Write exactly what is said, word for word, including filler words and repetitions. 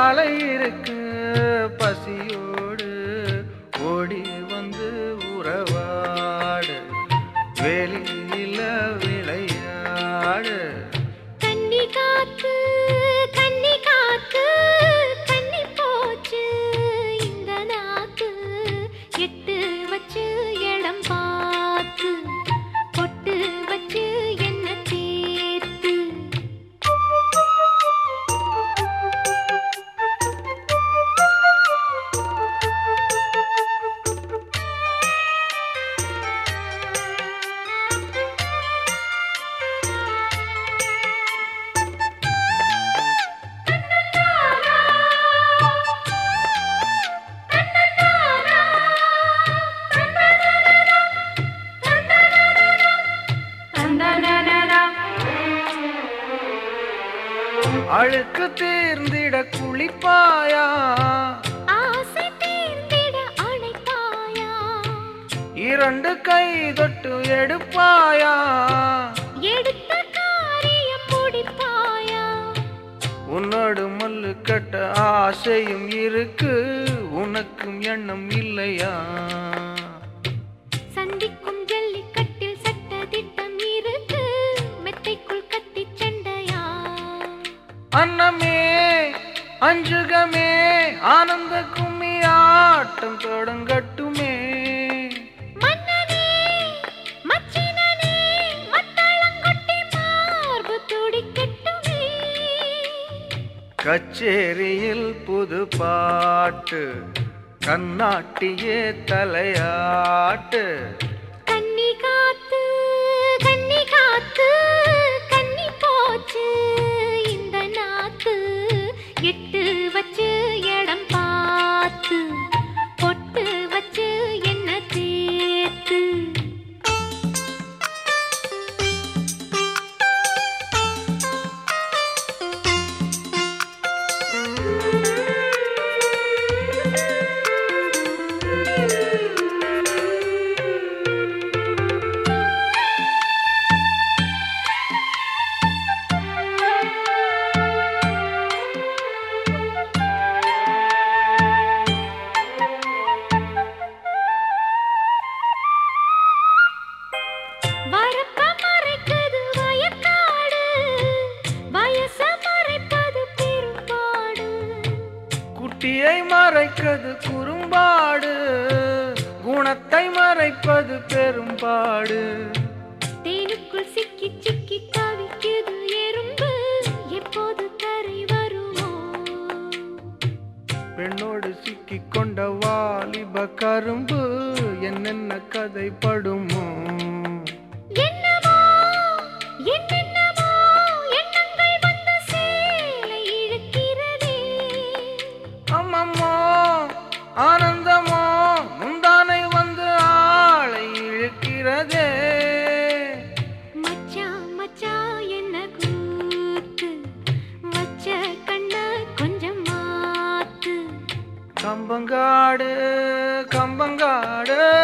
காலை இருக்கு பசியோடு ஓடி வந்து உறவாடு வெளியில விளையாடு கன்னி காத்து கன்னி காத்து கன்னி போச்சு இந்த நாக்கு எட்டு வச்சு இடம் பார்த்து பொட்டு வச்சு என்ன தேத்து அழுக்கு தீர்ந்திட குளிப்பாயா ஆசை தீர்ந்திட அணைப்பாயா இரண்டு கை தொட்டு எடுப்பாயா எடுத்த காரியம் முடிப்பாயா உன்னோடு மல்லு கட்ட ஆசையும் இருக்கு உனக்கும் எண்ணம் இல்லையா சந்திக்கும் ஜல்லிக்கட்டில் சட்ட திட்டம் இருக்கு மெத்தைக்குள் கத்தி சண்டையா அன்னமே அஞ்சுகமே ஆனந்த கும்மி ஆட்டம் தொடங்கட்டுமே மன்னனே மச்சினனே மத்தளங்கொட்டி மார்பு துடிக்கட்டுமே கச்சேரியில் புது பாட்டு கண்ணாட்டியே தலையாட்டு கன்னி காத்து கன்னி காத்து கன்னி போச்சு இந்த நாக்கு எட்டு வச்சு இடம் பார்த்து பொட்டு வச்சு என்ன தேத்து வரப்ப மறைக்குது வயக்காடு வயச மறைப்பது பெரும்பாடு குட்டியை மறைப்பது குறும்பாடு குணத்தை மறைப்பது பெரும்பாடு தேனுக்குள் சிக்கி சிக்கி தவிக்குது எறும்பு எப்போது கரை வருமோ பெண்ணோடு சிக்கிக் கொண்ட வாலிப கரும்பு என்னென்ன கதைப்படுமோ என்னமோ என்னென்னமோ எண்ணங்கள் வந்து சேலை இழுக்கிறதே அம்மம்மோ ஆனந்தமோ முந்தானை வந்து ஆளை இழுக்கிறதே மச்சான் மச்சான் என்ன கூத்து வச்ச கண்ண கொஞ்சம் மாத்து கம்பங்காடு கம்பங்காடு